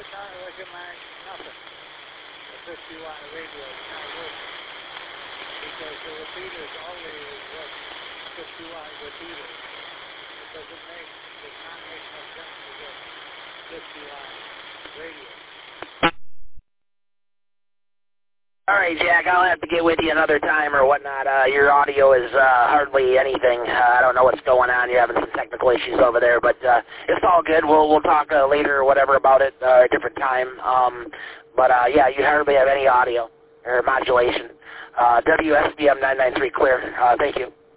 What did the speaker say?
it's not recommending nothing. The 50 watt radio is not working. Because the repeaters always work 50 watt repeaters. It does not make no sense to get 50 watt radio. All right, Jack, I'll have to get with you another time or whatnot. Your audio is hardly anything. I don't know what's going on. You're having some technical issues over there, but it's all good. We'll talk later or whatever about it at a different time. Yeah, you hardly have any audio or modulation. WSBM 993 clear. Thank you.